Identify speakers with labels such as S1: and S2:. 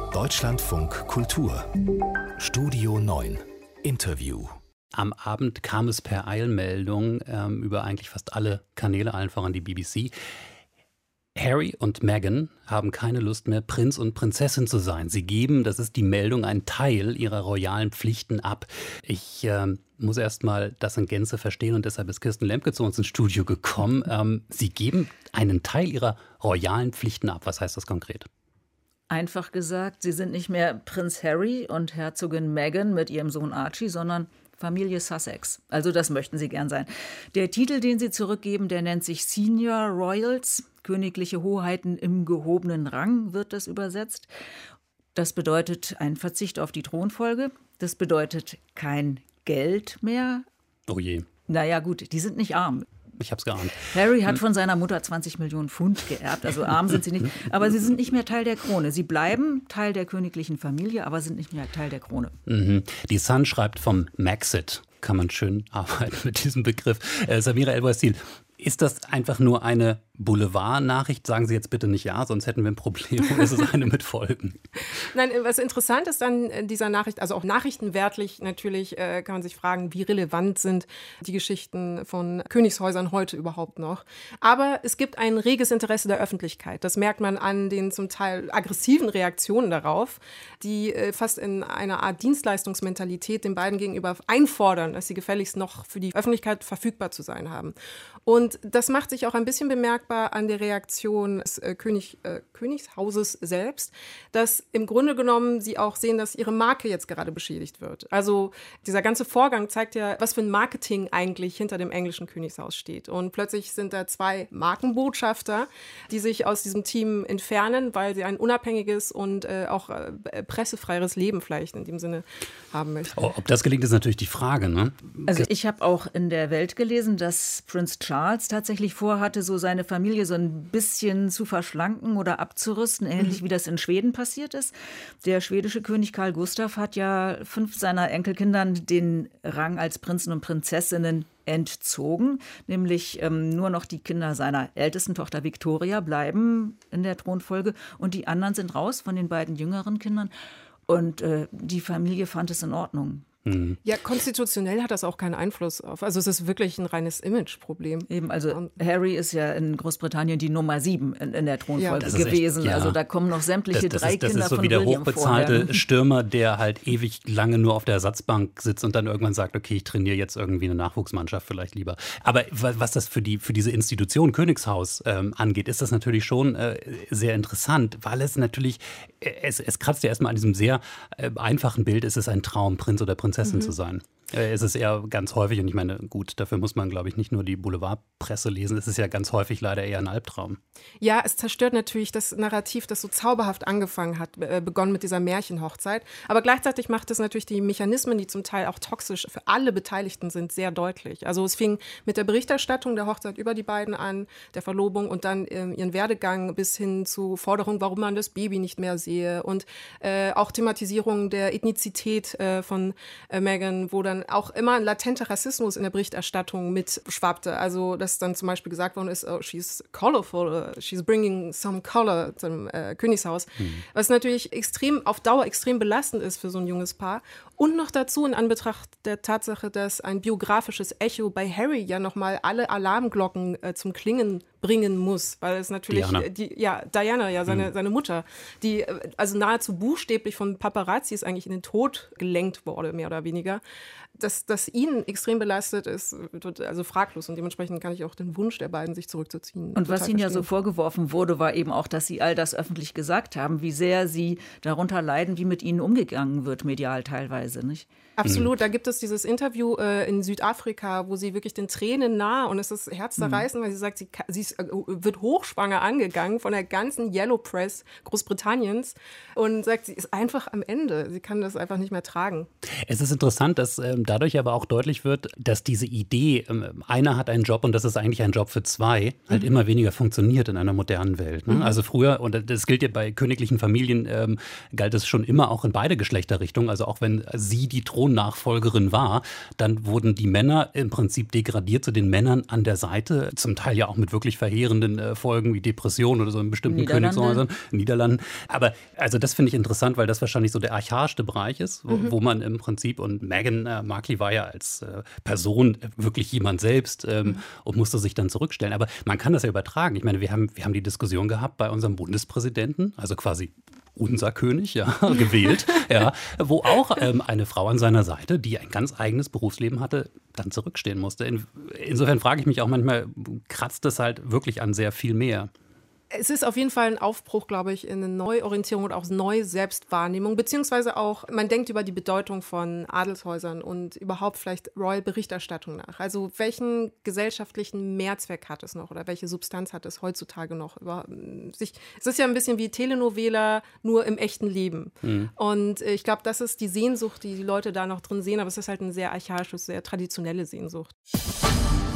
S1: Deutschlandfunk Kultur Studio 9 Interview.
S2: Am Abend kam es per Eilmeldung über eigentlich fast alle Kanäle, allen voran die BBC. Harry und Meghan haben keine Lust mehr, Prinz und Prinzessin zu sein. Sie geben, das ist die Meldung, einen Teil ihrer royalen Pflichten ab. Ich muss erst mal das in Gänze verstehen und deshalb ist Kirsten Lemke zu uns ins Studio gekommen. Sie geben einen Teil ihrer royalen Pflichten ab. Was heißt das konkret?
S3: Einfach gesagt, sie sind nicht mehr Prinz Harry und Herzogin Meghan mit ihrem Sohn Archie, sondern Familie Sussex. Also das möchten sie gern sein. Der Titel, den sie zurückgeben, der nennt sich Senior Royals. Königliche Hoheiten im gehobenen Rang wird das übersetzt. Das bedeutet ein Verzicht auf die Thronfolge. Das bedeutet kein Geld mehr.
S2: Oh je.
S3: Naja gut, die sind nicht arm.
S2: Ich hab's geahnt.
S3: Harry hat von seiner Mutter 20 Millionen Pfund geerbt, also arm sind sie nicht. Aber sie sind nicht mehr Teil der Krone. Sie bleiben Teil der königlichen Familie, aber sind nicht mehr Teil der Krone.
S2: Mhm. Die Sun schreibt vom Maxit. Kann man schön arbeiten mit diesem Begriff. Samira El-Wasil, ist das einfach nur eine Boulevardnachricht? Sagen Sie jetzt bitte nicht ja, sonst hätten wir ein Problem. Ist es eine mit Folgen?
S4: Nein, was interessant ist an dieser Nachricht, also auch nachrichtenwertlich natürlich, kann man sich fragen, wie relevant sind die Geschichten von Königshäusern heute überhaupt noch. Aber es gibt ein reges Interesse der Öffentlichkeit. Das merkt man an den zum Teil aggressiven Reaktionen darauf, die fast in einer Art Dienstleistungsmentalität den beiden gegenüber einfordern, dass sie gefälligst noch für die Öffentlichkeit verfügbar zu sein haben. Und das macht sich auch ein bisschen bemerkbar an der Reaktion des Königshauses selbst, dass im Grunde genommen sie auch sehen, dass ihre Marke jetzt gerade beschädigt wird. Also dieser ganze Vorgang zeigt ja, was für ein Marketing eigentlich hinter dem englischen Königshaus steht. Und plötzlich sind da zwei Markenbotschafter, die sich aus diesem Team entfernen, weil sie ein unabhängiges und auch pressefreieres Leben vielleicht in dem Sinne haben möchten.
S2: Ob das gelingt, ist natürlich die Frage, ne?
S3: Also ich habe auch in der Welt gelesen, dass Prinz Charles tatsächlich vorhatte, so seine Familie so ein bisschen zu verschlanken oder abzurüsten, ähnlich wie das in Schweden passiert ist. Der schwedische König Carl Gustaf hat ja 5 seiner Enkelkindern den Rang als Prinzen und Prinzessinnen entzogen, nämlich nur noch die Kinder seiner ältesten Tochter Victoria bleiben in der Thronfolge und die anderen sind raus von den beiden jüngeren Kindern und die Familie fand es in Ordnung.
S4: Ja, konstitutionell hat das auch keinen Einfluss auf. Also es ist wirklich ein reines Imageproblem.
S3: Eben, also Harry ist ja in Großbritannien die Nummer 7 in der Thronfolge gewesen.
S2: Echt, ja.
S3: Also da kommen noch sämtliche drei Kinder von William vorher. Das ist so wie der hochbezahlte
S2: Stürmer, der halt ewig lange nur auf der Ersatzbank sitzt und dann irgendwann sagt, okay, ich trainiere jetzt irgendwie eine Nachwuchsmannschaft vielleicht lieber. Aber was das für diese Institution Königshaus angeht, ist das natürlich schon sehr interessant, weil es natürlich, es kratzt ja erstmal an diesem sehr einfachen Bild, ist es ein Traum, Prinz oder Prinzessin zu sein. Es ist eher ganz häufig, und ich meine, gut, dafür muss man, glaube ich, nicht nur die Boulevardpresse lesen, es ist ja ganz häufig leider eher ein Albtraum.
S4: Ja, es zerstört natürlich das Narrativ, das so zauberhaft angefangen hat, begonnen mit dieser Märchenhochzeit. Aber gleichzeitig macht es natürlich die Mechanismen, die zum Teil auch toxisch für alle Beteiligten sind, sehr deutlich. Also es fing mit der Berichterstattung der Hochzeit über die beiden an, der Verlobung und dann ihren Werdegang bis hin zu Forderungen, warum man das Baby nicht mehr sehe und auch Thematisierung der Ethnizität von Meghan, wo dann auch immer ein latenter Rassismus in der Berichterstattung mitschwappte. Also, dass dann zum Beispiel gesagt worden ist, oh, she's colorful, she's bringing some color zum Königshaus. Was natürlich auf Dauer extrem belastend ist für so ein junges Paar. Und noch dazu in Anbetracht der Tatsache, dass ein biografisches Echo bei Harry ja nochmal alle Alarmglocken zum Klingen bringen muss, weil es natürlich Diana, seine Mutter, die also nahezu buchstäblich von Paparazzis eigentlich in den Tod gelenkt wurde, mehr oder weniger. Dass ihn extrem belastet ist, also fraglos. Und dementsprechend kann ich auch den Wunsch der beiden, sich zurückzuziehen.
S3: Und was ihnen ja so vorgeworfen wurde, war eben auch, dass sie all das öffentlich gesagt haben, wie sehr sie darunter leiden, wie mit ihnen umgegangen wird, medial teilweise, nicht?
S4: Absolut, da gibt es dieses Interview in Südafrika, wo sie wirklich den Tränen nahe und es ist herzzerreißend, weil sie sagt, sie wird hochschwanger angegangen von der ganzen Yellow Press Großbritanniens und sagt, sie ist einfach am Ende. Sie kann das einfach nicht mehr tragen.
S2: Es ist interessant, dass dadurch aber auch deutlich wird, dass diese Idee, einer hat einen Job und das ist eigentlich ein Job für zwei, halt immer weniger funktioniert in einer modernen Welt. Ne? Also früher, und das gilt ja bei königlichen Familien, galt es schon immer auch in beide Geschlechterrichtungen, also auch wenn sie die Thronnachfolgerin war, dann wurden die Männer im Prinzip degradiert zu den Männern an der Seite, zum Teil ja auch mit wirklich völlig verheerenden Folgen wie Depression oder so in bestimmten Königshäusern, Niederlanden. Aber also das finde ich interessant, weil das wahrscheinlich so der archaischste Bereich ist, wo man im Prinzip, und Meghan Markle war ja als Person wirklich jemand selbst und musste sich dann zurückstellen. Aber man kann das ja übertragen. Ich meine, wir haben die Diskussion gehabt bei unserem Bundespräsidenten, also quasi unser König, ja, gewählt, ja, wo auch eine Frau an seiner Seite, die ein ganz eigenes Berufsleben hatte, dann zurückstehen musste. Insofern frage ich mich auch manchmal, kratzt das halt wirklich an sehr viel mehr?
S4: Es ist auf jeden Fall ein Aufbruch, glaube ich, in eine Neuorientierung und auch neue Selbstwahrnehmung, beziehungsweise auch, man denkt über die Bedeutung von Adelshäusern und überhaupt vielleicht Royal-Berichterstattung nach. Also welchen gesellschaftlichen Mehrzweck hat es noch oder welche Substanz hat es heutzutage noch? Es ist ja ein bisschen wie Telenovela, nur im echten Leben. Und ich glaube, das ist die Sehnsucht, die Leute da noch drin sehen, aber es ist halt eine sehr archaische, sehr traditionelle Sehnsucht.